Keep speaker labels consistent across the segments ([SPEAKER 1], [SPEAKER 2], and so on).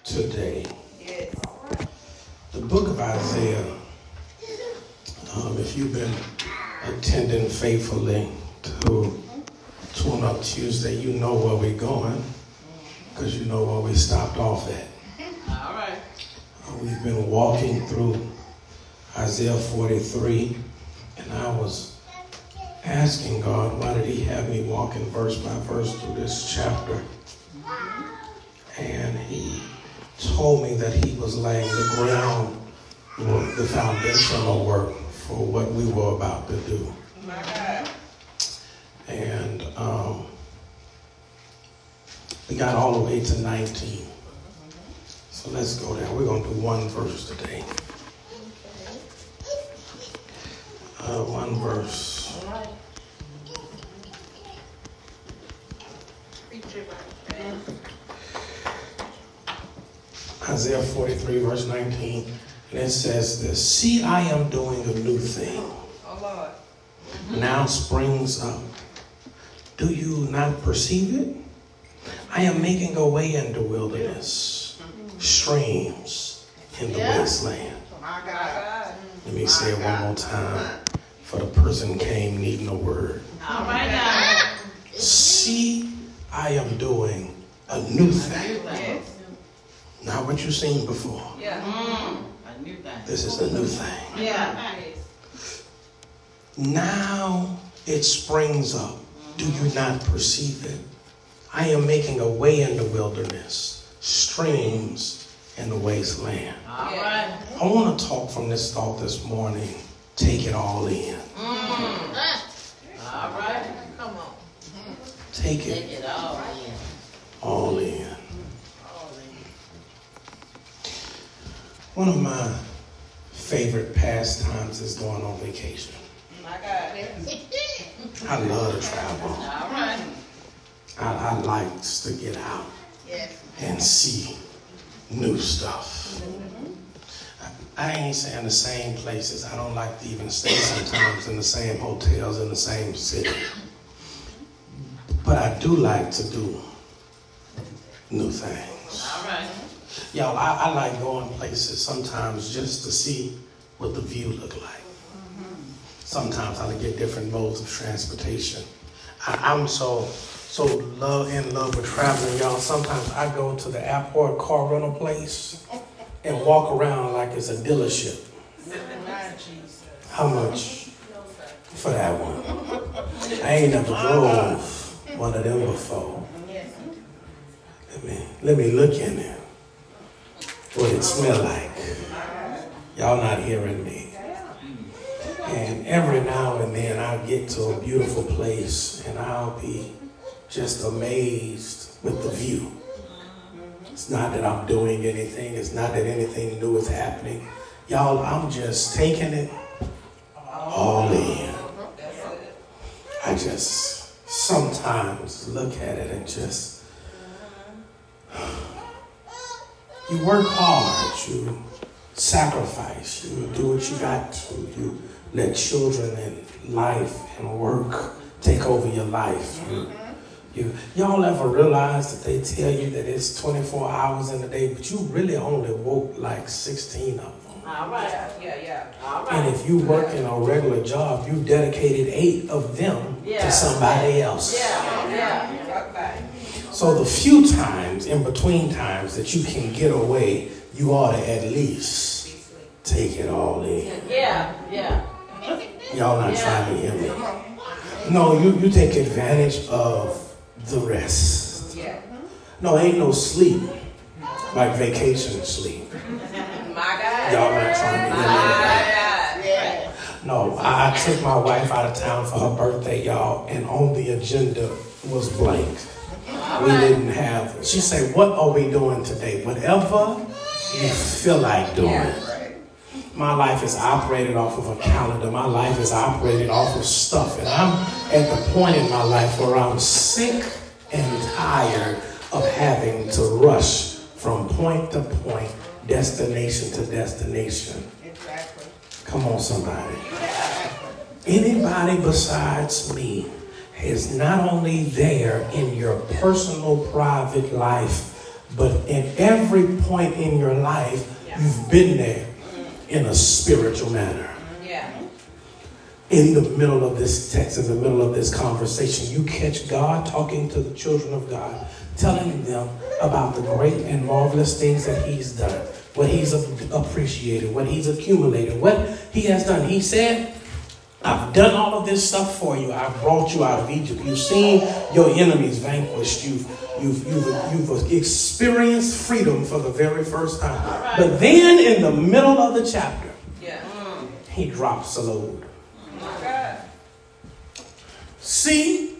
[SPEAKER 1] today. Yes. The book of Isaiah, if you've been attending faithfully to Tune Up Tuesday, you know where we're going because you know where we stopped off at.
[SPEAKER 2] All right.
[SPEAKER 1] We've been walking through Isaiah 43, and I was asking God, why did he have me walking verse by verse through this chapter? And he told me that he was laying the ground work, the foundational work for what we were about to do. And we got all the way to 19. So let's go there. We're going to do one verse today. One verse. Isaiah 43, verse 19. And it says this: See, I am doing a new thing.
[SPEAKER 2] Oh, Lord.
[SPEAKER 1] Now springs up. Do you not perceive it? I am making a way in the wilderness, streams in the wasteland.
[SPEAKER 2] My God.
[SPEAKER 1] Let me say it one more time for the person came needing a word.
[SPEAKER 2] All right now.
[SPEAKER 1] See, I am doing a new thing.
[SPEAKER 2] Yes.
[SPEAKER 1] Not what you've seen before.
[SPEAKER 2] Yeah. A new thing.
[SPEAKER 1] This is a new thing.
[SPEAKER 2] Yeah.
[SPEAKER 1] Now it springs up. Do you not perceive it? I am making a way in the wilderness, streams in the wasteland.
[SPEAKER 2] All right.
[SPEAKER 1] I want to talk from this thought this morning. Take it all in.
[SPEAKER 2] All right. Come on.
[SPEAKER 1] Take it
[SPEAKER 2] all in.
[SPEAKER 1] all in. One of my favorite pastimes is going on vacation.
[SPEAKER 2] My God.
[SPEAKER 1] I love to travel.
[SPEAKER 2] All right.
[SPEAKER 1] I like to get out and see new stuff. I ain't saying the same places. I don't like to even stay sometimes in the same hotels in the same city. But I do like to do new things.
[SPEAKER 2] All right.
[SPEAKER 1] Y'all, I like going places sometimes just to see what the view look like. Sometimes I get different modes of transportation. I'm so in love with traveling, y'all. Sometimes I go to the airport car rental place and walk around like it's a dealership. How much for that one? I ain't never drove one of them before. Let me look in there. What it smell like. Y'all not hearing me. And every now and then I'll get to a beautiful place and I'll be just amazed with the view. It's not that I'm doing anything. It's not that anything new is happening. Y'all, I'm just taking it all in. I just sometimes look at it and just, you work hard, you sacrifice, you do what you got to, you let children and life and work take over your life. Y'all ever realize that they tell you that it's 24 hours in a day, but you really only woke like 16 of them?
[SPEAKER 2] All right. Yeah. All right.
[SPEAKER 1] And if you work in a regular job, you dedicated 8 of them to somebody else.
[SPEAKER 2] Yeah.
[SPEAKER 1] So the few times, in between times that you can get away, you ought to at least take it all in.
[SPEAKER 2] Yeah.
[SPEAKER 1] Y'all not trying to hear me. No, you take advantage of the rest.
[SPEAKER 2] Yeah.
[SPEAKER 1] No, ain't no sleep like vacation sleep.
[SPEAKER 2] My God.
[SPEAKER 1] Y'all not trying to hear me.
[SPEAKER 2] Yeah.
[SPEAKER 1] No, I took my wife out of town for her birthday, y'all, and on the agenda was blank. We didn't have, she said, what are we doing today? Whatever you feel like doing. My life is operated off of a calendar. My life is operated off of stuff. And I'm at the point in my life where I'm sick and tired of having to rush from point to point, destination to destination.
[SPEAKER 2] Exactly.
[SPEAKER 1] Come on, somebody. Anybody besides me is not only there in your personal, private life, But in every point in your life, you've been there in a spiritual manner.
[SPEAKER 2] Yeah.
[SPEAKER 1] In the middle of this text, in the middle of this conversation, you catch God talking to the children of God, telling them about the great and marvelous things that he's done, what he's appreciated, what he's accumulated, what he has done. He said, I've done all of this stuff for you. I've brought you out of Egypt. You've seen your enemies vanquished. You've experienced freedom for the very first time. Right. But then in the middle of the chapter, he drops a load.
[SPEAKER 2] My God.
[SPEAKER 1] See,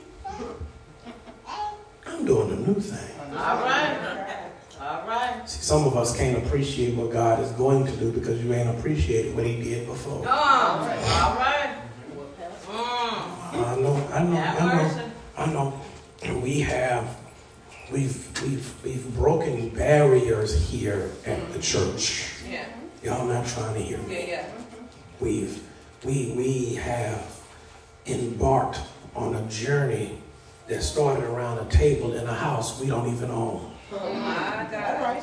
[SPEAKER 1] I'm doing a new thing.
[SPEAKER 2] All right. All right.
[SPEAKER 1] See, some of us can't appreciate what God is going to do because you ain't appreciated what he did before.
[SPEAKER 2] All right.
[SPEAKER 1] I know. We've broken barriers here at the church.
[SPEAKER 2] Yeah.
[SPEAKER 1] Y'all not trying to hear me.
[SPEAKER 2] Yeah.
[SPEAKER 1] We have embarked on a journey that started around a table in a house we don't even own.
[SPEAKER 2] Oh my God.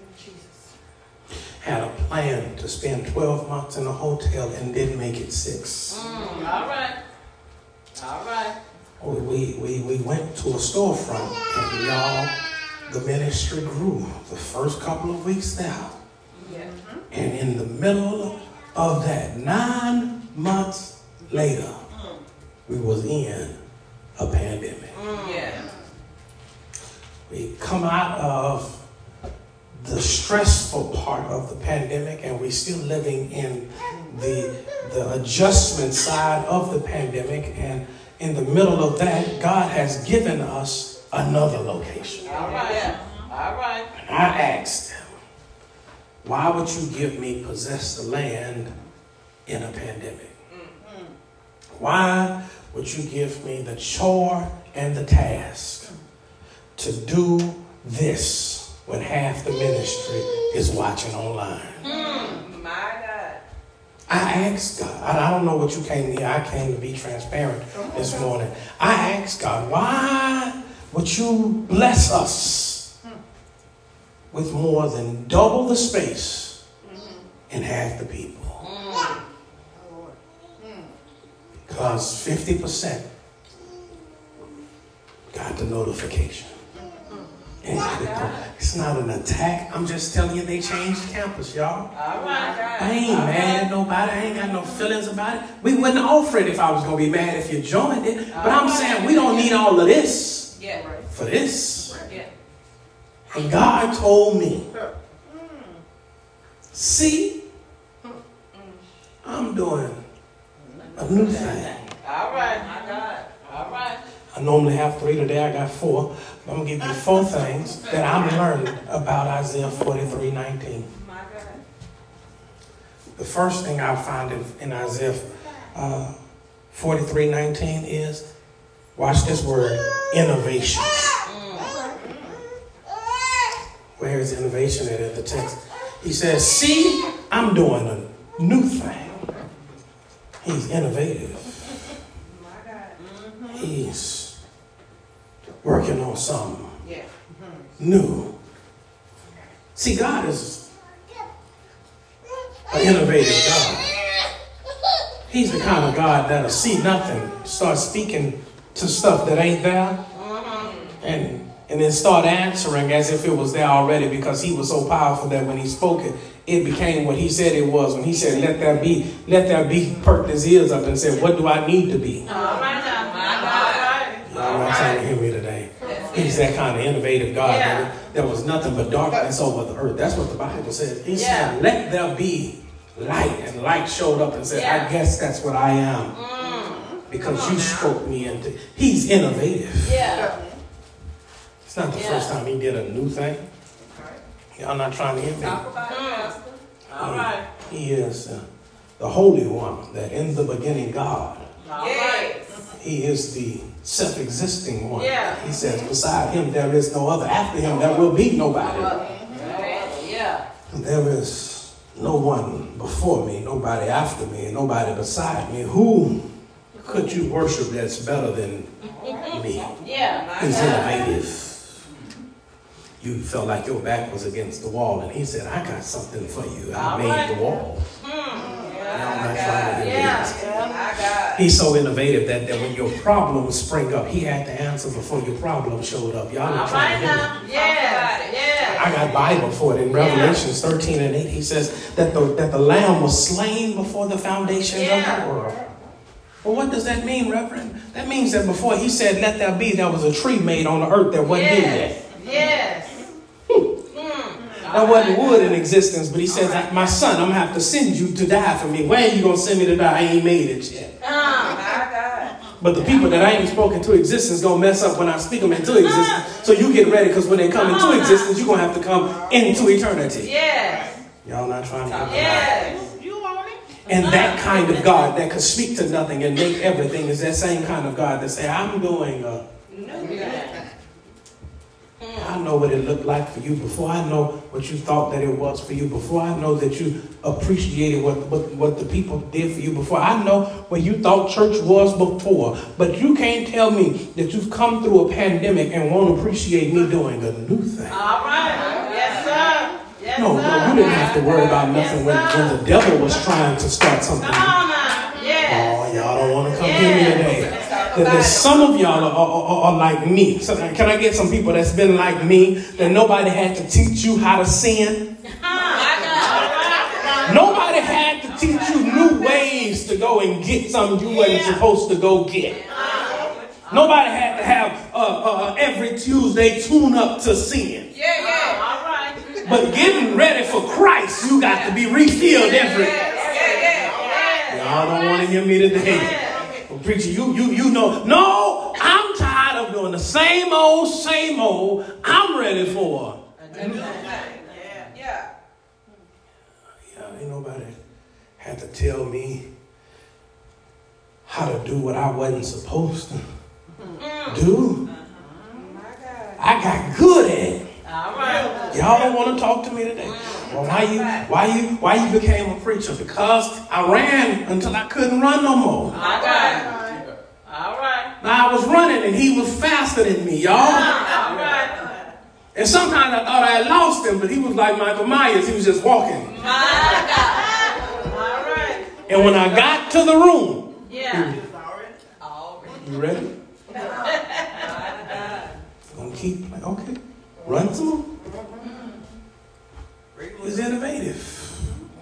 [SPEAKER 1] Had a plan to spend 12 months in a hotel and didn't make it 6.
[SPEAKER 2] All right. All right.
[SPEAKER 1] We went to a storefront and y'all, the ministry grew the first couple of weeks there.
[SPEAKER 2] Yeah.
[SPEAKER 1] And in the middle of that, 9 months later, we was in a pandemic.
[SPEAKER 2] Yeah.
[SPEAKER 1] We come out of the stressful part of the pandemic and we're still living in the adjustment side of the pandemic, and in the middle of that, God has given us another location.
[SPEAKER 2] All right. All right.
[SPEAKER 1] And I asked him, why would you give me possess the land in a pandemic? Why would you give me the chore and the task to do this when half the ministry is watching online?
[SPEAKER 2] My God.
[SPEAKER 1] I asked God, I don't know what you came here. I came to be transparent this morning. I asked God, why would you bless us with more than double the space and half the people? Because 50% got the notification. And it's not an attack. I'm just telling you they changed campus, y'all.
[SPEAKER 2] All right.
[SPEAKER 1] I ain't mad at nobody. I ain't got no feelings about it. We wouldn't offer it if I was going to be mad if you joined it. But I'm saying we don't need all of this for this. And God told me, see, I'm doing a new thing.
[SPEAKER 2] All right. My God. All right.
[SPEAKER 1] I normally have 3 today. I got 4. I'm going to give you 4 things that I'm learning about Isaiah 43:19.
[SPEAKER 2] My God.
[SPEAKER 1] The first thing I find in Isaiah 43:19 is, watch this word, innovation. Where is innovation in the text? He says, see, I'm doing a new thing. He's innovative.
[SPEAKER 2] My God.
[SPEAKER 1] He's working on something new. See, God is an innovative God. He's the kind of God that'll see nothing, start speaking to stuff that ain't there, and then start answering as if it was there already, because he was so powerful that when he spoke it, it became what he said it was. When he said, let there be, perked his ears up and said, what do I need to be?
[SPEAKER 2] All right. My God.
[SPEAKER 1] Y'all not trying to hear me today. He's that kind of innovative God. There was nothing but darkness over the earth. That's what the Bible says. He said, let there be light. And light showed up and said, I guess that's what I am. Because you spoke me into. He's innovative.
[SPEAKER 2] Yeah.
[SPEAKER 1] It's not the first time he did a new thing. Y'all not trying to hear me.
[SPEAKER 2] Talk about it, Pastor. All right.
[SPEAKER 1] He is the Holy One, that in the beginning God.
[SPEAKER 2] Yes.
[SPEAKER 1] He is the self-existing one.
[SPEAKER 2] Yeah.
[SPEAKER 1] He says, beside him there is no other. After him there will be nobody.
[SPEAKER 2] Yeah.
[SPEAKER 1] There is no one before me, nobody after me, and nobody beside me. Who could you worship that's better than me?
[SPEAKER 2] Yeah.
[SPEAKER 1] He's innovative. you felt like your back was against the wall, and he said, I got something for you. I
[SPEAKER 2] All
[SPEAKER 1] made
[SPEAKER 2] right.
[SPEAKER 1] the wall.
[SPEAKER 2] Yeah.
[SPEAKER 1] He's so innovative that when your problems spring up, he had the answer before your problem showed up. Y'all not
[SPEAKER 2] All
[SPEAKER 1] trying
[SPEAKER 2] right
[SPEAKER 1] to hear
[SPEAKER 2] now.
[SPEAKER 1] me.
[SPEAKER 2] Yeah.
[SPEAKER 1] I got Bible for it in Revelations 13:8. He says that the Lamb was slain before the foundations of the world. Well, what does that mean, Reverend? That means that before he said, let there be, there was a tree made on the earth that wasn't here yet.
[SPEAKER 2] Yes.
[SPEAKER 1] There wasn't wood in existence, but he says, my son, I'm going to have to send you to die for me. Where are you going to send me to die? I ain't made it yet. But the people that I ain't spoken to existence going to mess up when I speak them into existence. So you get ready, because when they come into existence, you're going to have to come into eternity.
[SPEAKER 2] Yes.
[SPEAKER 1] Y'all not trying to get
[SPEAKER 2] Yes. You want it?
[SPEAKER 1] And that kind of God that could speak to nothing and make everything is that same kind of God that say, I'm doing I know what it looked like for you before. I know what you thought that it was for you before. I know that you appreciated what the people did for you before. I know what you thought church was before. But you can't tell me that you've come through a pandemic and won't appreciate me doing a new thing.
[SPEAKER 2] All right. Yes, sir. Yes,
[SPEAKER 1] No, you didn't have to worry about nothing when the devil was trying to start something.
[SPEAKER 2] Come on now. Yes.
[SPEAKER 1] Oh, y'all don't want to come hear me today. That some of y'all are like me. So, can I get some people that's been like me, that nobody had to teach you how to sin? Nobody had to teach you new ways to go and get something you wasn't supposed to go get. Nobody had to have every Tuesday tune up to sin.
[SPEAKER 2] All right.
[SPEAKER 1] But getting ready for Christ, you got to be refilled every. Y'all don't want to hear me today. Well, preacher, you know. No, I'm tired of doing the same old. I'm ready for. Yeah, ain't nobody had to tell me how to do what I wasn't supposed to do. I got good at it.
[SPEAKER 2] All right.
[SPEAKER 1] Y'all don't want to talk to me today. Well, why you became a preacher? Because I ran until I couldn't run no more.
[SPEAKER 2] All right. All right.
[SPEAKER 1] Now I was running and he was faster than me, y'all.
[SPEAKER 2] All right.
[SPEAKER 1] And sometimes I thought I had lost him, but he was like Michael Myers. He was just walking.
[SPEAKER 2] My God. All right.
[SPEAKER 1] And when I got to the room,
[SPEAKER 2] Yeah.
[SPEAKER 1] you ready? Gonna keep like, okay, run through. He's innovative.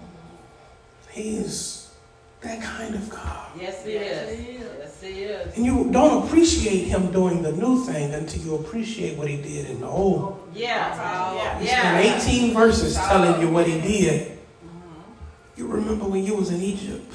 [SPEAKER 1] He's that kind of God.
[SPEAKER 2] Yes, he is. Yes, he is.
[SPEAKER 1] And you don't appreciate him doing the new thing until you appreciate what he did in the old.
[SPEAKER 2] Yeah.
[SPEAKER 1] He spent 18 verses telling you what he did. You remember when you was in Egypt?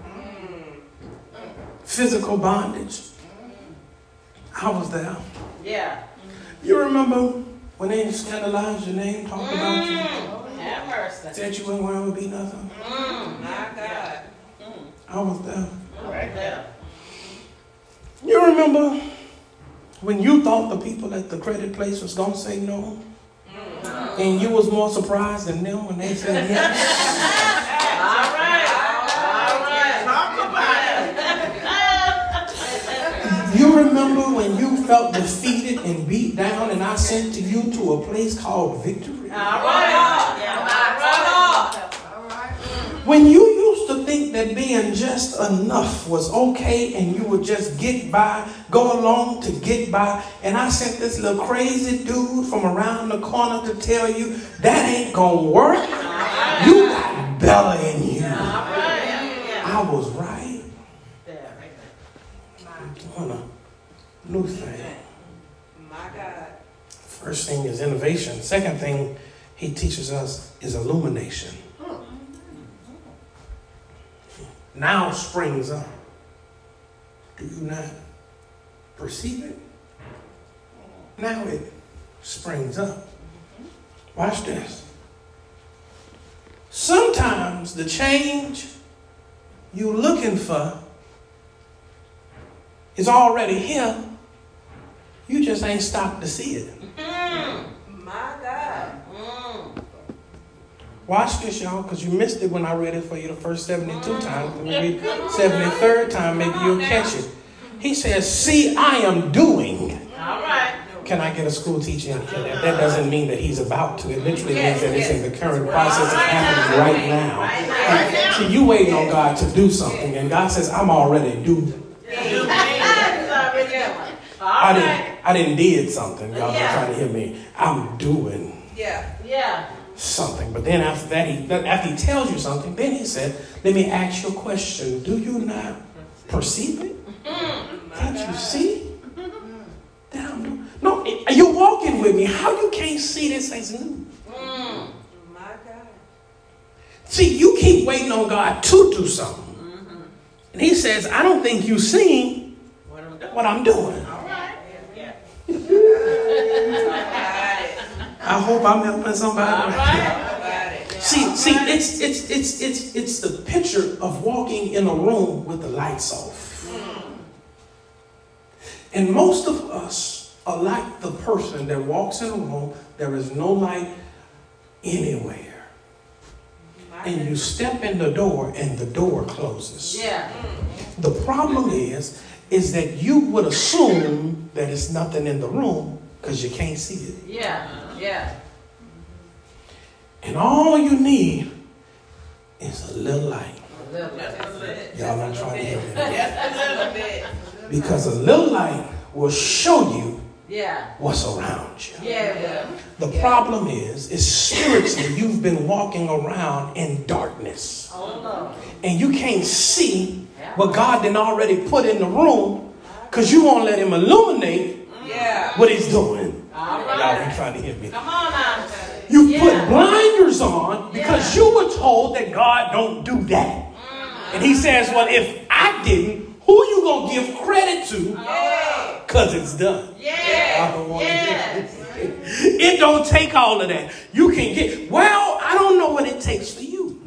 [SPEAKER 1] Physical bondage. I was there.
[SPEAKER 2] Yeah.
[SPEAKER 1] You remember when they scandalized your name, talked about you?
[SPEAKER 2] Have mercy.
[SPEAKER 1] Said you weren't going to be nothing.
[SPEAKER 2] My God.
[SPEAKER 1] I was there.
[SPEAKER 2] Right there.
[SPEAKER 1] You remember when you thought the people at the credit place was going to say no? And you was more surprised than them when they said yes?
[SPEAKER 2] All right. Talk about it.
[SPEAKER 1] You remember when you felt defeated and beat down and I sent to you to a place called victory?
[SPEAKER 2] All right.
[SPEAKER 1] When you used to think that being just enough was okay and you would just get by, go along to get by, and I sent this little crazy dude from around the corner to tell you that ain't gonna work. You got Bella in you. I was right. I'm doing a new thing.
[SPEAKER 2] My God.
[SPEAKER 1] First thing is innovation. Second thing he teaches us is illumination. Now springs up. Do you not perceive it? Now it springs up. Watch this. Sometimes the change you're looking for is already here. You just ain't stopped to see it.
[SPEAKER 2] My God.
[SPEAKER 1] Watch this, y'all, because you missed it when I read it for you the first 72 times. When you read 73rd time, maybe you'll catch it. He says, see, I am doing.
[SPEAKER 2] All right.
[SPEAKER 1] can I get a school teacher in here? That doesn't mean that he's about to. It literally means that it's in the current process of happening right now. And, see, you waiting on God to do something, and God says, I'm already doing. I didn't did something. Y'all are trying to hear me. I'm doing something. But then after that, after he tells you something, then he said, let me ask you a question. Do you not perceive it? Can't you see? That I'm doing? No, you're walking with me. How you can't see this as new?
[SPEAKER 2] My God.
[SPEAKER 1] See, you keep waiting on God to do something. And he says, I don't think you see what I'm doing. I hope I'm helping somebody. See, it's the picture of walking in a room with the lights off. And most of us are like the person that walks in a room, there is no light anywhere. And you step in the door and the door closes. The problem is that you would assume that it's nothing in the room because you can't see it. And all you need is a little light. Y'all not trying to hear me. Because a little light will show you what's around you. The problem is spiritually you've been walking around in darkness. And you can't see what God done already put in the room because you won't let him illuminate what he's doing. Y'all ain't trying to hear me.
[SPEAKER 3] Come on now.
[SPEAKER 1] You put blinders on because you were told that God don't do that. And he says, well, if I didn't, who you going to give credit to? Because it's done. I don't want to it don't take all of that. You can get, well, I don't know what it takes for you.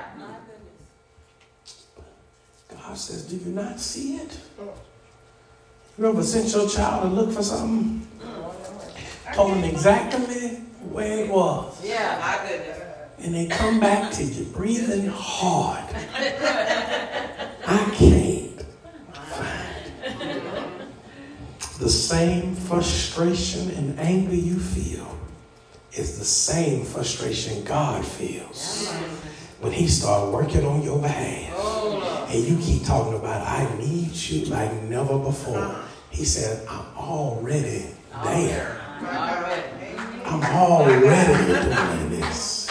[SPEAKER 1] God says, do you not see it? You ever sent your child to look for something? Told them exactly where it was.
[SPEAKER 2] My goodness.
[SPEAKER 1] And they come back to you breathing hard. I can't find it. The same frustration and anger you feel is the same frustration God feels when he starts working on your behalf. And you keep talking about, I need you like never before. He said, I'm already there. I'm already doing this.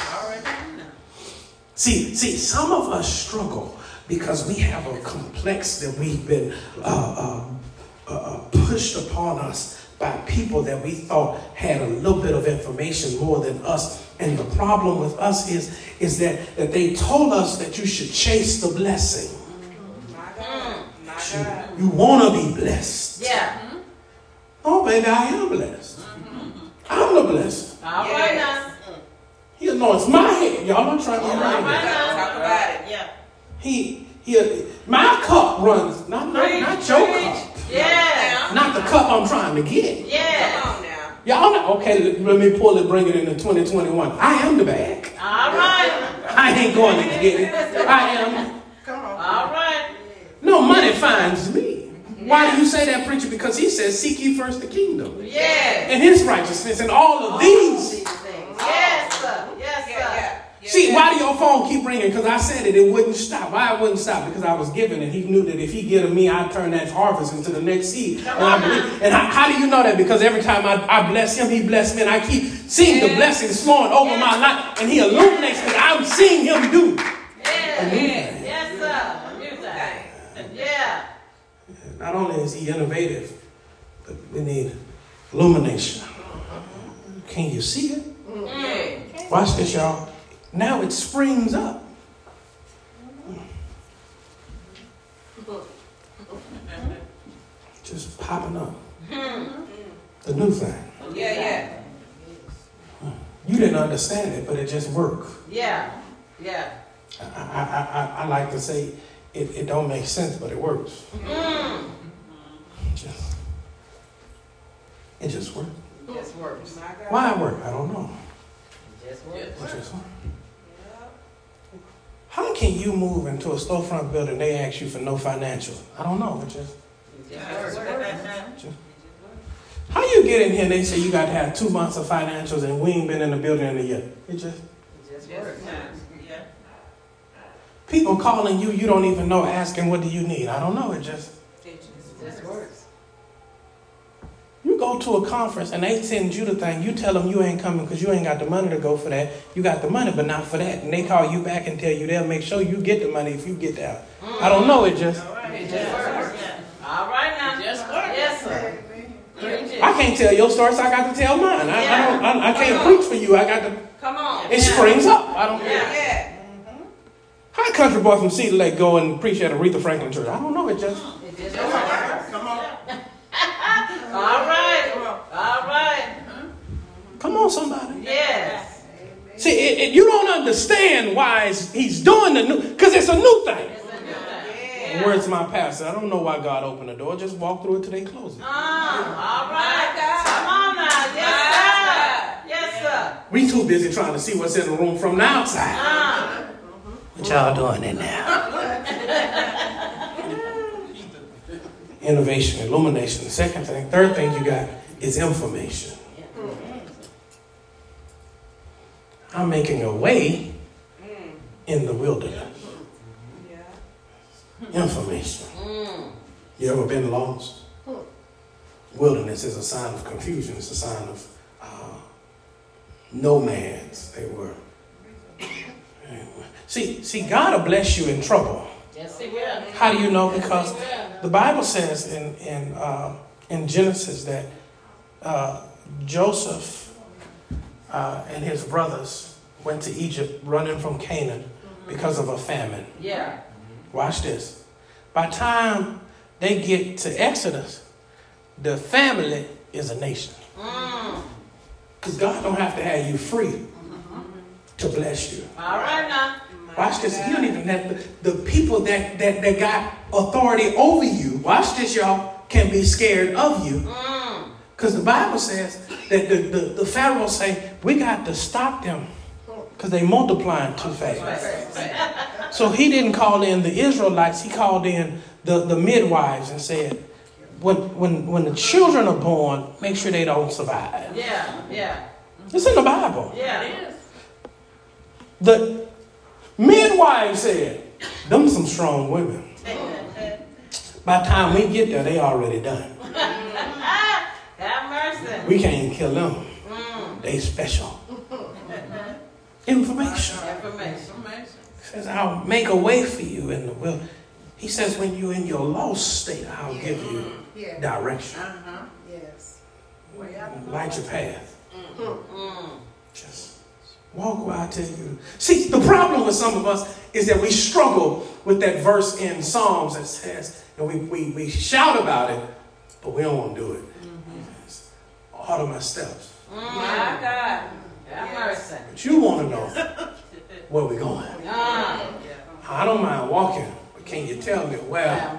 [SPEAKER 1] See, some of us struggle because we have a complex that we've been pushed upon us by people that we thought had a little bit of information more than us. And the problem with us is that they told us that you should chase the blessing. You want to be blessed. Oh, baby, I am blessed. I'm the blessed.
[SPEAKER 3] All right now.
[SPEAKER 1] He anoints my head. Y'all not trying to hear me.
[SPEAKER 2] Talk about it.
[SPEAKER 1] My cup runs, not your cup. Not the cup I'm trying to get.
[SPEAKER 2] Come on now.
[SPEAKER 1] Y'all know, okay, let me pull it, bring it into 2021. I am the bag.
[SPEAKER 3] All right.
[SPEAKER 1] I ain't going to get it. I am.
[SPEAKER 2] Come on.
[SPEAKER 3] All right.
[SPEAKER 1] No, money finds me. Why do you say that, preacher? Because he says, seek ye first the kingdom. And his righteousness and all of these.
[SPEAKER 3] Yes, sir. Yes, sir.
[SPEAKER 1] See, why do your phone keep ringing? Because I said it wouldn't stop. Why it wouldn't stop? Because I was giving, and he knew that if he gave me, I'd turn that harvest into the next seed. And I believe. And how do you know that? Because every time I bless him, he bless me, and I keep seeing the blessings flowing over my life, and he illuminates me. I'm seeing him do.
[SPEAKER 3] Yes, sir. A new thing. Yeah.
[SPEAKER 1] Not only is he innovative, but we need illumination. Can you see it? Watch this, y'all. Now it springs up. Just popping up. The new thing. You didn't understand it, but it just worked. I like to say it don't make sense, but it works. It just works.
[SPEAKER 3] Just works.
[SPEAKER 1] Why it work? I don't know.
[SPEAKER 3] Just works.
[SPEAKER 1] It just works. How can you move into a storefront building, they ask you for no financial? I don't know. It just. How you get in here and they say you got to have 2 months of financials and we ain't been in the building in a year? It just
[SPEAKER 3] works.
[SPEAKER 2] Yeah.
[SPEAKER 1] people calling you, you don't even know, asking what do you need. I don't know. It just
[SPEAKER 3] works.
[SPEAKER 1] you go to a conference and they send you the thing. You tell them you ain't coming because you ain't got the money to go for that. You got the money, but not for that. And they call you back and tell you they'll make sure you get the money if you get there. I don't know. It just
[SPEAKER 3] It just works. All right now. It just works. Yes, sir.
[SPEAKER 1] I can't tell your story, so I got to tell mine. I can't preach for you. I got to.
[SPEAKER 2] Come on.
[SPEAKER 1] It springs up. I don't.
[SPEAKER 2] Yeah.
[SPEAKER 1] How a country boy from Cedar Lake go and preach at Aretha Franklin Church? I don't know. It just.
[SPEAKER 3] It just works. Come on. All right. All right.
[SPEAKER 1] Come on, somebody.
[SPEAKER 3] Yes.
[SPEAKER 1] See, you don't understand why he's doing the new, because it's a new thing.
[SPEAKER 3] It's a new thing.
[SPEAKER 2] Yeah.
[SPEAKER 1] Words to my pastor. I don't know why God opened the door. Just walk through it till they close it.
[SPEAKER 3] All right. Come on now. Yes, sir. Yes, sir.
[SPEAKER 1] We too busy trying to see what's in the room from the outside. What y'all doing in there? Innovation, illumination. The second thing, third thing you got is information. I'm making a way in the wilderness. Information. You ever been lost? Wilderness is a sign of confusion. It's a sign of nomads. They were. See, God will bless you in trouble.
[SPEAKER 3] Yes, he will.
[SPEAKER 1] How do you know? Because the Bible says in Genesis that Joseph and his brothers went to Egypt running from Canaan because of a famine.
[SPEAKER 3] Yeah.
[SPEAKER 1] Watch this. By the time they get to Exodus, the family is a nation. Because God don't have to have you free to bless you.
[SPEAKER 3] All right now.
[SPEAKER 1] Watch this. You don't even have the people that got authority over you. Watch this, y'all. Can be scared of you. Because the Bible says that the Pharaoh say, we got to stop them because they multiplying too fast. So he didn't call in the Israelites. He called in the midwives and said, when the children are born, make sure they don't survive.
[SPEAKER 3] Yeah.
[SPEAKER 1] It's in the Bible.
[SPEAKER 3] Yeah, it is.
[SPEAKER 1] The midwife said, them some strong women. By the time we get there, they already done.
[SPEAKER 3] Have mercy.
[SPEAKER 1] We can't kill them. They special. Information. Says, I'll make a way for you in the will. He says, when you're in your lost state, I'll give you direction.
[SPEAKER 2] Yes.
[SPEAKER 1] Light your path. Just walk where I tell you. See, the problem with some of us is that we struggle with that verse in Psalms that says, and we shout about it, but we don't want to do it. Order my steps.
[SPEAKER 3] My God. Have mercy.
[SPEAKER 1] But you want to know where we're going. I don't mind walking, but can you tell me where?
[SPEAKER 3] I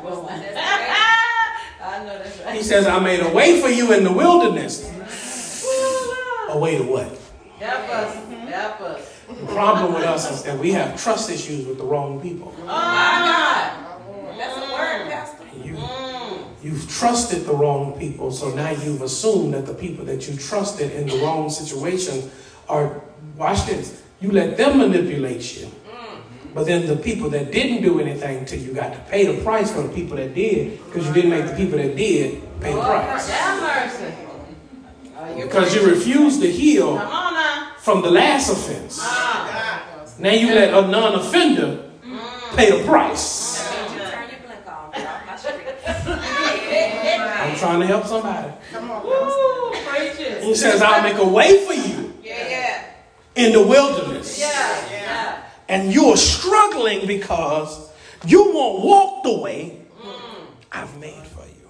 [SPEAKER 3] know that's right.
[SPEAKER 1] He says, I made a way for you in the wilderness. A way to what?
[SPEAKER 3] Help us. Help us.
[SPEAKER 1] The problem with us is that we have trust issues with the wrong people.
[SPEAKER 3] Oh, my God.
[SPEAKER 2] That's a word, Pastor.
[SPEAKER 1] You've trusted the wrong people, so now you've assumed that the people that you trusted in the wrong situations are, watch this, you let them manipulate you. But then the people that didn't do anything to you got to pay the price for the people that did, because you didn't make the people that did pay the price.
[SPEAKER 3] Have mercy.
[SPEAKER 1] Because you refused to heal
[SPEAKER 3] Come on now.
[SPEAKER 1] from the last offense. Now you let a non-offender pay the price.
[SPEAKER 2] Turn your blink on. Get off my street.
[SPEAKER 1] I'm trying to help somebody.
[SPEAKER 2] Come on.
[SPEAKER 3] Woo, preach it.
[SPEAKER 1] He says, I'll make a way for you
[SPEAKER 2] Yeah.
[SPEAKER 1] in the wilderness.
[SPEAKER 3] Yeah.
[SPEAKER 1] And you are struggling because you won't walk the way I've made for you.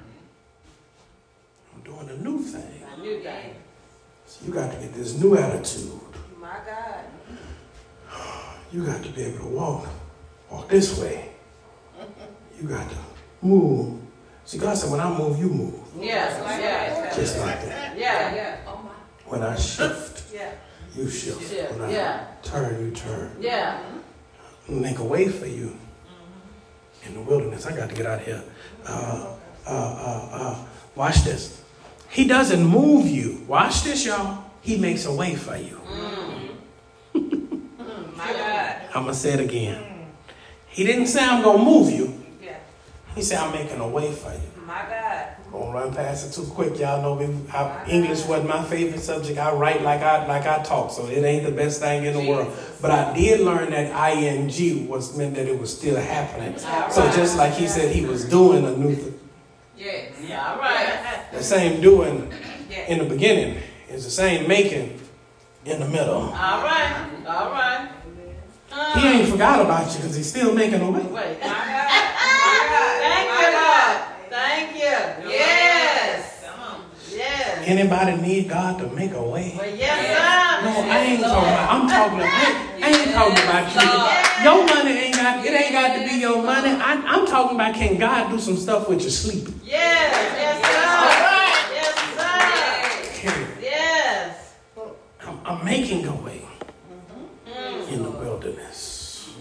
[SPEAKER 1] I'm doing a new thing.
[SPEAKER 3] A new thing.
[SPEAKER 1] So you got to get this new attitude.
[SPEAKER 2] My God.
[SPEAKER 1] You got to be able to walk this way. You got to move. See, God said, when I move, you move.
[SPEAKER 3] Yeah.
[SPEAKER 1] Just like that.
[SPEAKER 3] Yeah.
[SPEAKER 1] When I shift,
[SPEAKER 2] Yeah.
[SPEAKER 1] you shift. When I
[SPEAKER 3] Yeah.
[SPEAKER 1] turn, you turn.
[SPEAKER 3] Yeah.
[SPEAKER 1] Make a way for you in the wilderness. I got to get out of here. Watch this. He doesn't move you. Watch this, y'all. He makes a way for you.
[SPEAKER 2] My God.
[SPEAKER 1] I'm going to say it again. He didn't say I'm going to move you.
[SPEAKER 2] Yeah.
[SPEAKER 1] He said I'm making a way for you.
[SPEAKER 2] My God.
[SPEAKER 1] I'm going to run past it too quick. Y'all know English wasn't my favorite subject. I write like I talk, so it ain't the best thing in the world. But I did learn that ing meant that it was still happening. So just like he said he was doing a new thing.
[SPEAKER 2] Yes.
[SPEAKER 3] Yeah, all right.
[SPEAKER 1] The same doing
[SPEAKER 2] Yes.
[SPEAKER 1] in the beginning is the same making in the middle.
[SPEAKER 3] All right. All right.
[SPEAKER 1] He ain't forgot about you because he's still making a way.
[SPEAKER 3] Wait.
[SPEAKER 2] My God. My God.
[SPEAKER 3] Thank
[SPEAKER 2] My
[SPEAKER 3] you,
[SPEAKER 2] God.
[SPEAKER 3] Lord. Thank you.
[SPEAKER 2] Yes.
[SPEAKER 3] Come on. Yes.
[SPEAKER 1] Anybody need God to make a way?
[SPEAKER 3] Well, yes, sir.
[SPEAKER 1] No, I ain't talking about. I ain't talking about you. Your money ain't got to be your money. I'm talking about, can God do some stuff with your sleep?
[SPEAKER 3] Yes. Yes, sir. Yes, sir. Yes.
[SPEAKER 1] I'm making a way in the wilderness.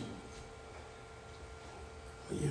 [SPEAKER 1] Yeah.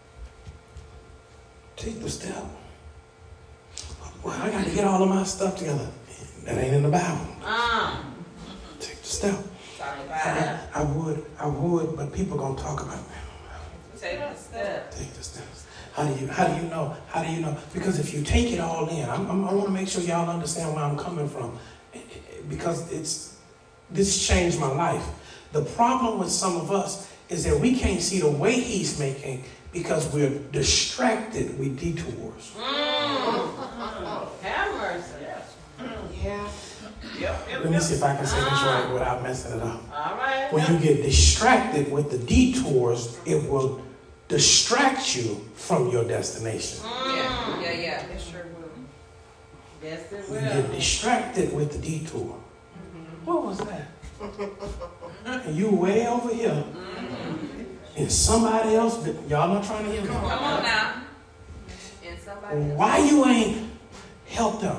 [SPEAKER 1] Take the step. Well, I got to get all of my stuff together. That ain't in the Bible. Take the step. I would, but people gonna talk about me.
[SPEAKER 2] Take the step.
[SPEAKER 1] Take the steps. How do you know? Because if you take it all in, I want to make sure y'all understand where I'm coming from, because this changed my life. The problem with some of us is that we can't see the way he's making because we're distracted with detours.
[SPEAKER 3] Have mercy.
[SPEAKER 2] Yeah.
[SPEAKER 1] Let me see if I can say this right without messing it up.
[SPEAKER 3] All right.
[SPEAKER 1] When you get distracted with the detours, it will distract you from your destination.
[SPEAKER 2] Yeah. It sure will.
[SPEAKER 3] Yes, it
[SPEAKER 1] You
[SPEAKER 3] will.
[SPEAKER 1] get distracted with the detour. What was that? And you way over here. And somebody else, y'all not trying to hear me.
[SPEAKER 2] Come on now. And somebody else.
[SPEAKER 1] Why you ain't helped them?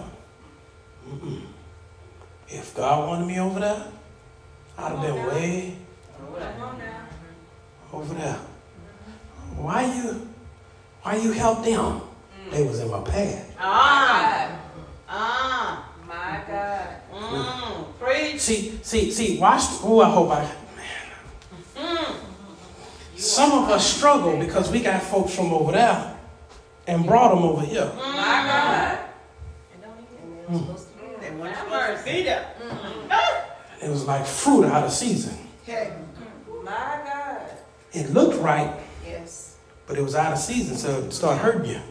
[SPEAKER 1] If God wanted me over there, I'd have been way
[SPEAKER 2] Come on now.
[SPEAKER 1] over there. Why you help them? They was in my path.
[SPEAKER 2] My God.
[SPEAKER 3] Preach.
[SPEAKER 1] See, watch. Oh, I hope some of us struggle because we got folks from over there and brought them over here.
[SPEAKER 2] My God.
[SPEAKER 3] Have mercy.
[SPEAKER 1] It was like fruit out of season.
[SPEAKER 2] My God.
[SPEAKER 1] It looked right,
[SPEAKER 2] Yes.
[SPEAKER 1] but it was out of season, so it started hurting you.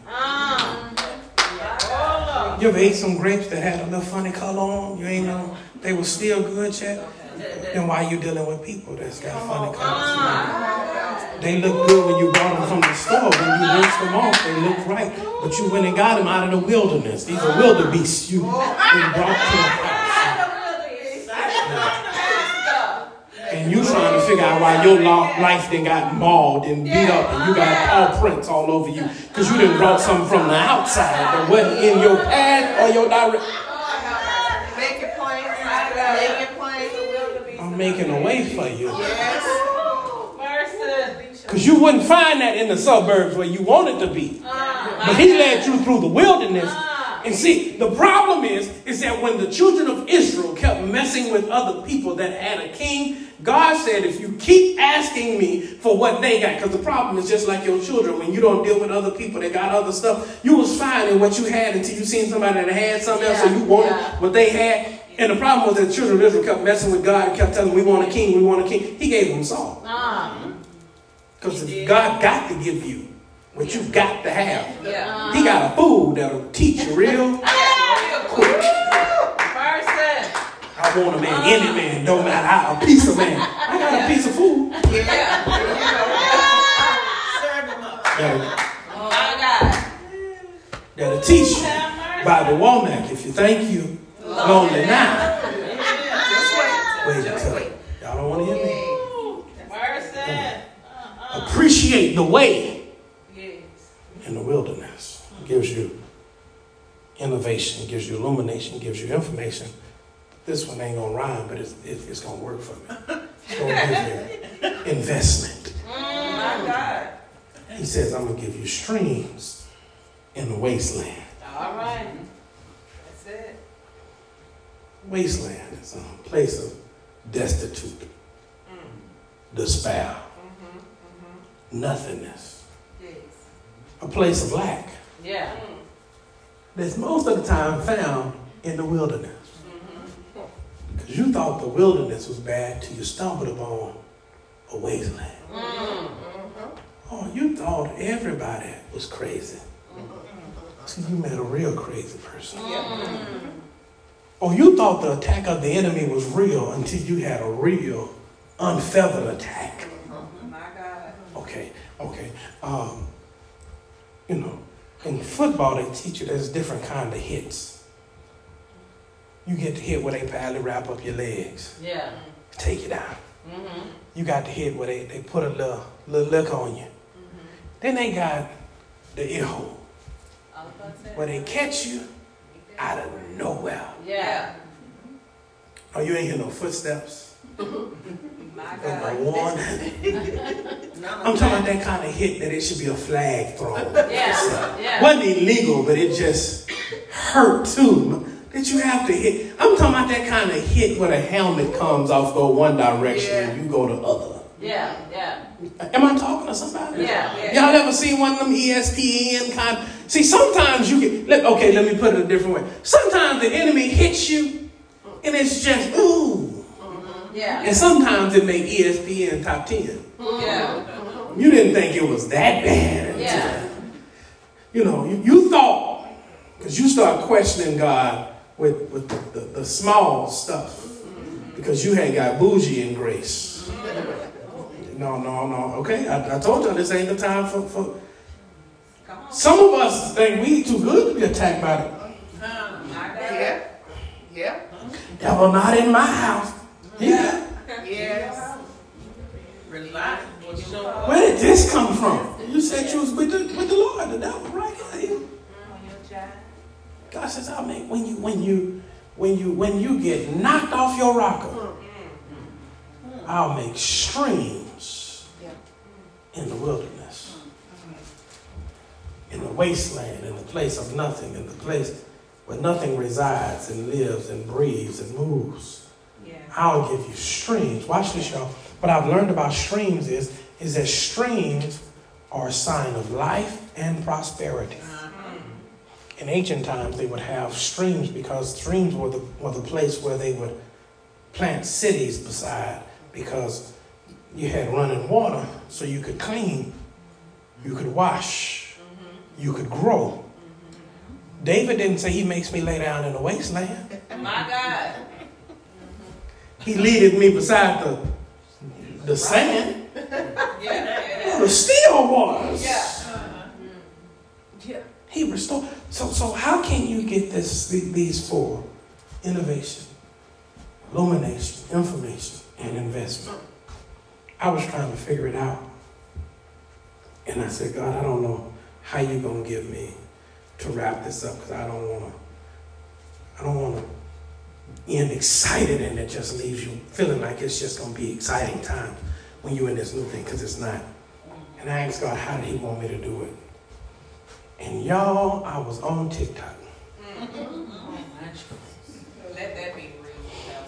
[SPEAKER 3] Oh,
[SPEAKER 1] You ever ate some grapes that had a little funny color on? You ain't know they were still good yet? Then why you dealing with people that's got funny colors? They look good when you bought them from the store. When you rinsed them off, they look right. But you went and got them out of the wilderness. These are wildebeests you been brought to the house. And you trying to figure out why your life then got mauled and beat up and you got paw prints all over you because you done brought something from the outside that wasn't in your path or your direction.
[SPEAKER 2] Make it plain. Make it plain.
[SPEAKER 1] I'm making a way for you.
[SPEAKER 2] Yes.
[SPEAKER 3] mercy.
[SPEAKER 1] Because you wouldn't find that in the suburbs where you wanted to be. But he led you through the wilderness. And see, the problem is that when the children of Israel kept messing with other people that had a king, God said, if you keep asking me for what they got, because the problem is just like your children, when you don't deal with other people that got other stuff, you was fine in what you had until you seen somebody that had something else, so you wanted what they had. And the problem was that the children of Israel kept messing with God and kept telling them, we want a king, we want a king. He gave them Saul. Because God got to give you what you got to have.
[SPEAKER 2] Yeah.
[SPEAKER 1] He got a fool that'll teach you real. I want a man, any man, don't matter how, a piece of man. I got a piece of food. That'll teach you by the Womack. If you think you lonely now, wait until y'all don't want to hear me. Appreciate the way in the wilderness. It gives you innovation, it gives you illumination, it gives you information. This one ain't gonna rhyme, but it's gonna work for me. It's gonna give you investment.
[SPEAKER 2] My God.
[SPEAKER 1] He says, I'm gonna give you streams in the wasteland.
[SPEAKER 3] All right.
[SPEAKER 1] Wasteland is a place of destitute, despair, nothingness, a place of lack.
[SPEAKER 3] Yeah.
[SPEAKER 1] That's most of the time found in the wilderness. Because you thought the wilderness was bad till you stumbled upon a wasteland. Oh, you thought everybody was crazy till you met a real crazy person. Or you thought the attack of the enemy was real until you had a real unfeathered attack. Okay. You know, in football they teach you there's different kind of hits. You get the hit where they badly wrap up your legs.
[SPEAKER 3] Yeah.
[SPEAKER 1] Take you down. You got the hit where they put a little lick on you. Then they got the ear hole where they catch you out of nowhere.
[SPEAKER 3] Yeah.
[SPEAKER 1] Oh, you ain't hear no footsteps. Number one. I'm talking about that kind of hit that it should be a flag thrown.
[SPEAKER 3] Yeah.
[SPEAKER 1] Wasn't illegal, but it just hurt too. That you have to hit. I'm talking about that kind of hit where the helmet comes off, go one direction and you go the other.
[SPEAKER 3] Yeah.
[SPEAKER 1] Am I talking to somebody?
[SPEAKER 3] Yeah.
[SPEAKER 1] Y'all ever seen one of them ESPN kind? See, sometimes you get, let me put it a different way. Sometimes the enemy hits you and it's just, ooh.
[SPEAKER 3] Yeah.
[SPEAKER 1] And sometimes it make ESPN top 10.
[SPEAKER 3] Yeah.
[SPEAKER 1] You didn't think it was that bad until, you know, you thought, because you start questioning God with the small stuff, because you had got bougie in grace. No. Okay, I told you this ain't the time for. Some of us think we too good to be attacked by it.
[SPEAKER 2] Yeah.
[SPEAKER 1] Devil not in my house. Yeah.
[SPEAKER 2] Yes.
[SPEAKER 1] Where did this come from? You said you was with the Lord, the devil right here. God says, I mean, when you get knocked off your rocker, I'll make streams in the wilderness, in the wasteland, in the place of nothing, in the place where nothing resides and lives and breathes and moves. I'll give you streams. Watch this, y'all. What I've learned about streams is that streams are a sign of life and prosperity. In ancient times, they would have streams because streams were the place where they would plant cities beside, because you had running water so you could clean, you could wash, you could grow. David didn't say he makes me lay down in the wasteland.
[SPEAKER 3] My God.
[SPEAKER 1] He leaded me beside the sand, the still waters. He restored. So how can you get these four? Innovation, illumination, information, and investment. I was trying to figure it out. And I said, God, I don't know how you're going to get me to wrap this up, because I don't want to end excited and it just leaves you feeling like it's just going to be exciting time when you're in this new thing, because it's not. And I asked God, how did he want me to do it? And y'all, I was on TikTok.
[SPEAKER 2] Let that be real.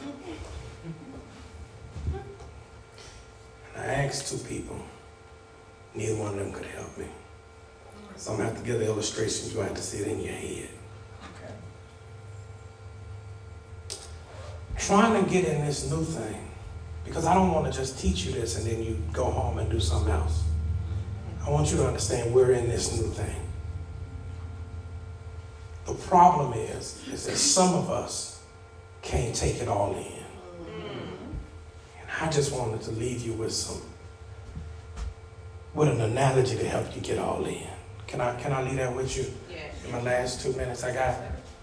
[SPEAKER 1] And I asked two people. Neither one of them could help me. So I'm going to have to give the illustrations. You have to see it in your head. Trying to get in this new thing, because I don't want to just teach you this and then you go home and do something else. I want you to understand we're in this new thing. The problem is that some of us can't take it all in. And I just wanted to leave you with an analogy to help you get all in. Can I leave that with you?
[SPEAKER 2] Yes.
[SPEAKER 1] In my last 2 minutes I got.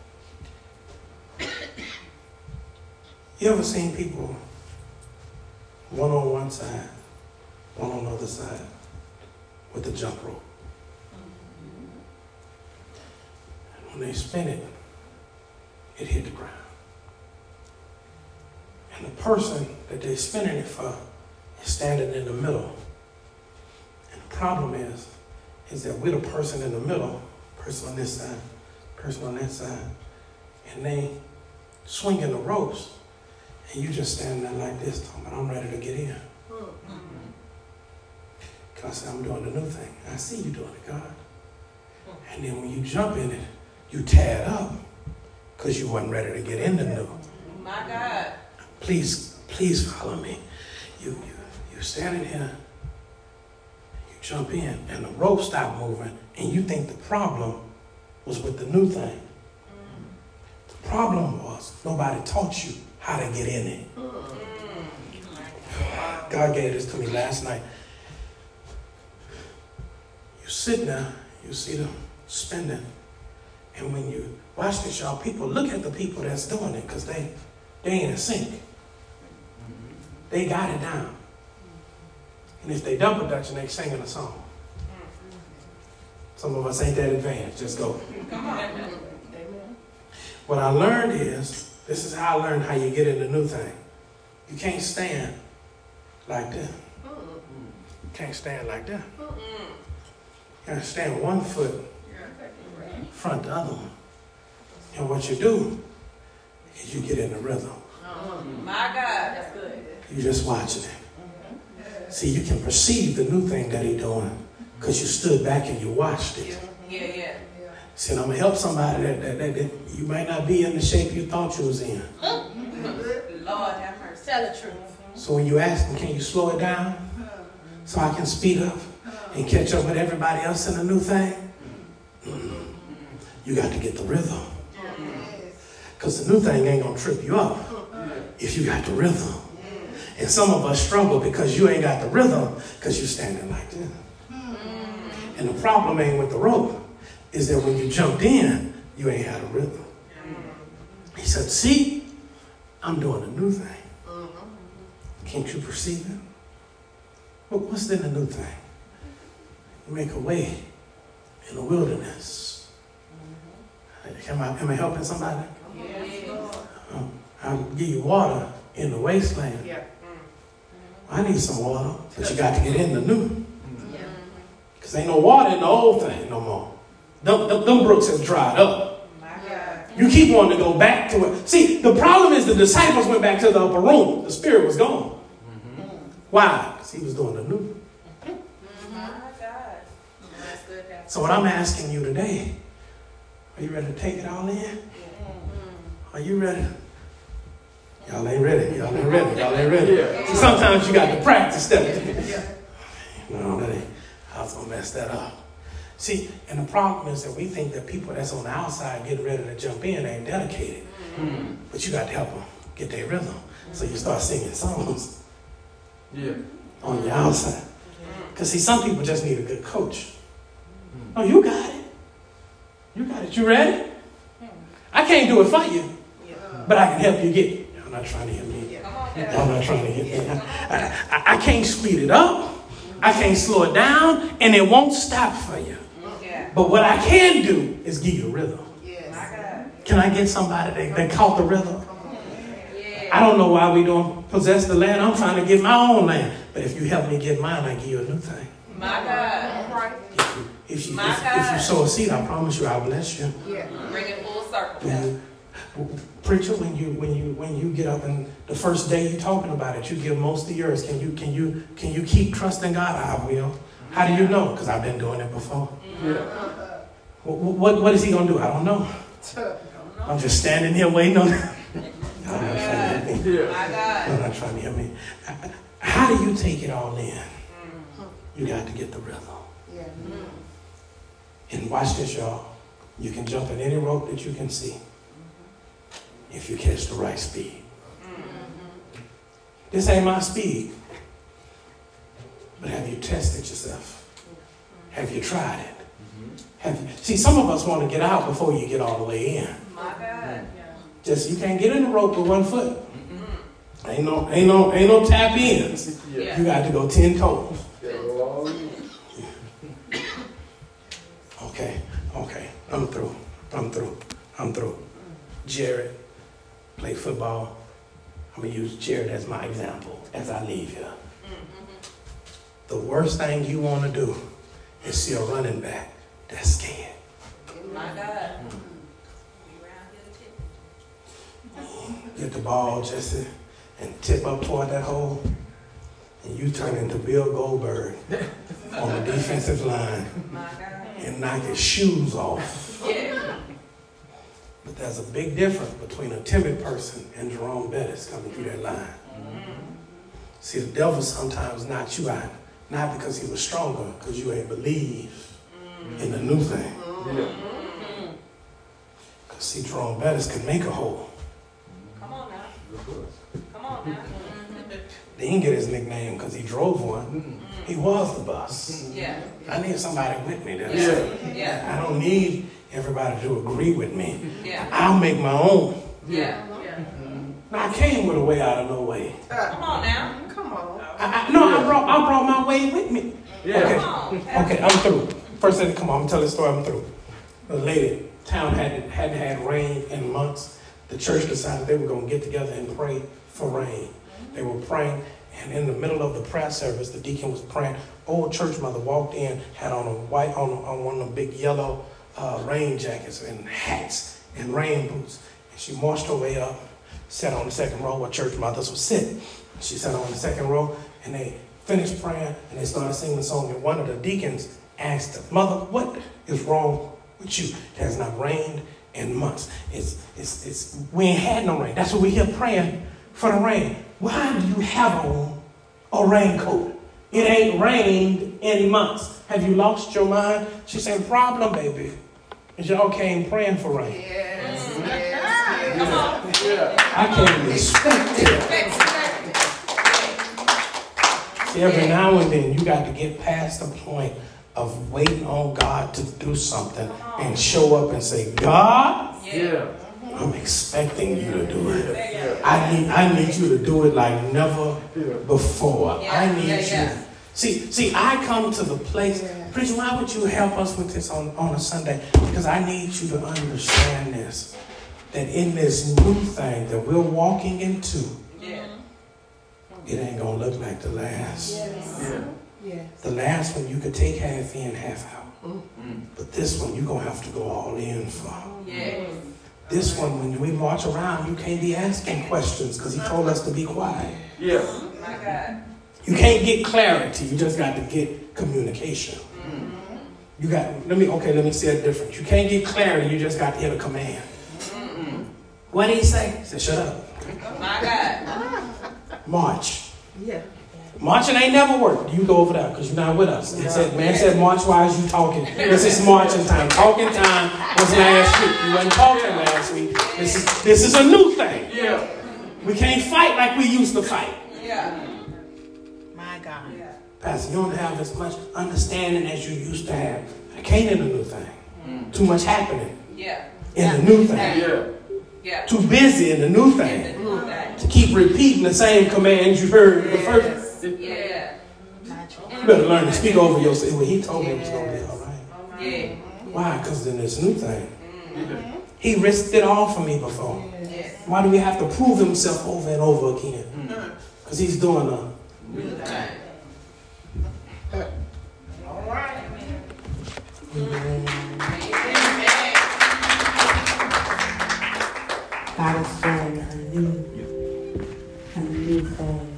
[SPEAKER 1] You ever seen people, one on one side, one on the other side, with the jump rope? And when they spin it, it hit the ground. And the person that they're spinning it for is standing in the middle. And the problem is that we're the person in the middle, person on this side, person on that side, and they swinging the ropes, and you just standing there like this, talking about, I'm ready to get in. God said, I'm doing the new thing. I see you doing it, God. And then when you jump in it, you tear it up because you wasn't ready to get in the new.
[SPEAKER 3] My God.
[SPEAKER 1] Please follow me. You're standing here, you jump in, and the rope stopped moving, and you think the problem was with the new thing. The problem was nobody taught you how to get in it. God gave this to me last night. You sit there, you see them spending, and when you watch this, y'all, people look at the people that's doing it because they ain't in sync. They got it down. And if they double dutch and they singing a song. Some of us ain't that advanced. Just go.
[SPEAKER 3] Come on.
[SPEAKER 1] What I learned is, this is how I learned how you get in the new thing. You can't stand like that. You can't stand like that. You gotta stand one foot in front of the other one. And what you do is you get in the rhythm.
[SPEAKER 3] My God. That's good.
[SPEAKER 1] You just watching it. See, you can perceive the new thing that he's doing because you stood back and you watched it.
[SPEAKER 3] Yeah.
[SPEAKER 1] See, and I'm going to help somebody that you might not be in the shape you thought you was in.
[SPEAKER 3] Lord have mercy.
[SPEAKER 2] Tell the truth.
[SPEAKER 1] So when you ask me, can you slow it down so I can speed up and catch up with everybody else in the new thing? You got to get the rhythm. Because the new thing ain't going to trip you up if you got the rhythm. And some of us struggle because you ain't got the rhythm because you're standing like this. And the problem ain't with the rope, is that when you jumped in, you ain't had a rhythm. He said, see, I'm doing a new thing. Can't you perceive it? What's in the new thing? You make a way in the wilderness. Am I helping somebody? I'll give you water in the wasteland. I need some water, but you got to get in the new. Because ain't no water in the old thing no more. Them brooks have dried up. You keep wanting to go back to it. See, the problem is the disciples went back to the upper room. The Spirit was gone. Why? Because he was doing the new. So what I'm asking you today, are you ready to take it all in? Are you ready? Y'all ain't ready. Y'all ain't ready. Y'all ain't ready. See, sometimes you got to practice that. No, that ain't. I was going to mess that up. See, and the problem is that we think that people that's on the outside getting ready to jump in ain't dedicated. But you got to help them get their rhythm. So you start singing songs on your outside. Because see, some people just need a good coach. Oh, you got it. You got it. You ready? I can't do it for you, but I can help you get it. Y'all not trying to hear me. Y'all not trying to hear me. I can't speed it up. I can't slow it down, and it won't stop for you. But what I can do is give you a rhythm. Can I get somebody that caught the rhythm? I don't know why we don't possess the land. I'm trying to get my own land. But if you help me get mine, I give you a new thing.
[SPEAKER 3] My God.
[SPEAKER 1] If you sow a seed, I promise you I'll bless you.
[SPEAKER 3] Bring it full circle.
[SPEAKER 1] Preacher, when you get up and the first day you're talking about it, you give most of yours. Can you keep trusting God? I will. How do you know? Because I've been doing it before. What is he gonna do? I don't know. I'm just standing here waiting on him. I'm not trying to hear me. I'm not trying to hear me. How do you take it all in? You got to get the rhythm. And watch this, y'all. You can jump in any rope that you can see if you catch the right speed. This ain't my speed. But have you tested yourself? Have you tried it? See, some of us want to get out before you get all the way in.
[SPEAKER 3] My God.
[SPEAKER 1] Just you can't get in the rope with 1 foot. Ain't no tap ins. You got to go 10 toes. Okay. I'm through. Jared played football. I'm going to use Jared as my example as I leave here. The worst thing you want to do is see a running back that's scared.
[SPEAKER 3] My God.
[SPEAKER 1] get the ball, Jesse, and tip up toward that hole, and you turn into Bill Goldberg on the defensive line and knock his shoes off.
[SPEAKER 3] Yeah.
[SPEAKER 1] But there's a big difference between a timid person and Jerome Bettis coming through that line. See, the devil sometimes knocks you out, not because he was stronger, because you ain't believe in the new thing. Because see, Jerome Bettis could make a hole.
[SPEAKER 3] Come on now. Come on now.
[SPEAKER 1] They didn't get his nickname because he drove one. He was the bus.
[SPEAKER 3] Yeah.
[SPEAKER 1] I need somebody with me.
[SPEAKER 3] Yeah.
[SPEAKER 1] I don't need everybody to agree with me.
[SPEAKER 3] Yeah.
[SPEAKER 1] I'll make my own.
[SPEAKER 3] Yeah.
[SPEAKER 1] Now, I came with a way out of no way.
[SPEAKER 3] Come on now.
[SPEAKER 2] Come on.
[SPEAKER 1] I brought my way with me.
[SPEAKER 3] Come on.
[SPEAKER 1] Okay, I'm through. First thing, come on, I'm gonna tell this story, I'm through. The lady, town hadn't had rain in months. The church decided they were gonna get together and pray for rain. They were praying, and in the middle of the prayer service, the deacon was praying. Old church mother walked in, had on a white, on one of the big yellow rain jackets and hats and rain boots. And she marched her way up, sat on the second row where church mothers would sit. She sat on the second row, and they finished praying, and they started singing the song. And one of the deacons asked her, "Mother, what is wrong with you? It has not rained in months. We ain't had no rain. That's what we're here praying for the rain. Why do you have on a raincoat? It ain't rained in months. Have you lost your mind?" She said, "Problem, baby, is y'all came praying for rain."
[SPEAKER 2] Yes.
[SPEAKER 3] Come on.
[SPEAKER 1] I can't respect it. See, every now and then you got to get past the point of waiting on God to do something and show up and say, "God, I'm expecting you to do it. I need you to do it like never before. I need you." See, I come to the place, preacher, why would you help us with this on a Sunday? Because I need you to understand this, that in this new thing that we're walking into, it ain't going to look like the last. The last one you could take half in, half out. But this one you're going to have to go all in for. This one, when we march around, you can't be asking questions because he told us to be quiet.
[SPEAKER 3] My God.
[SPEAKER 1] You can't get clarity. You just got to get communication. You got, let me say it different. You can't get clarity. You just got to hit a command. What did he say? He said, "Shut up."
[SPEAKER 3] My God.
[SPEAKER 1] March.
[SPEAKER 2] Yeah.
[SPEAKER 1] Marching ain't never worked. You go over there because you're not with us. It said, man said, "March, why is you talking?" This is marching time. Talking time was last week. You wasn't talking last week. This is a new thing. We can't fight like we used to fight.
[SPEAKER 2] My God.
[SPEAKER 1] Pastor, you don't have as much understanding as you used to have. I can't in the new thing. Too much happening in the new thing. Too busy in the new thing to keep repeating the same commands you heard the first. You better learn to speak over yourself. Well, he told me it was going to be all right. Why? Because in this new thing, he risked it all for me before. Why do we have to prove himself over and over again? Because he's doing a new thing.
[SPEAKER 2] All right.
[SPEAKER 4] God is doing a new thing.